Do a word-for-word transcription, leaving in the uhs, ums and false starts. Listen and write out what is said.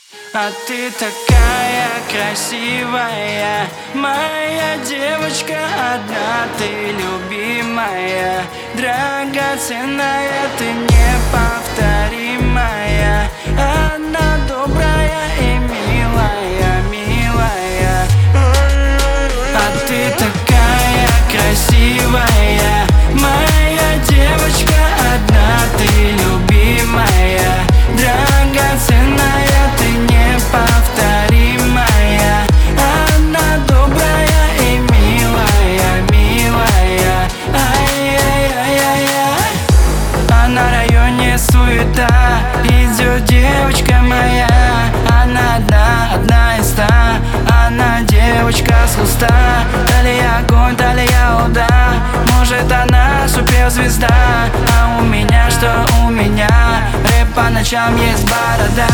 А ты такая красивая, моя девочка одна, ты любимая, драгоценная, ты неповторимая. Она добрая и милая, милая. А ты такая красивая, моя девочка одна, ты любимая, драгоценная, ты неповторимая. Она добрая и милая, милая. Ай-яй-яй-яй-яй. А на районе суета, идет девочка моя. Она одна, одна из ста. Она девочка с куста. То ли я огонь, то ли я вода. Может она суперзвезда. А у меня что у меня? Рэп по ночам есть борода.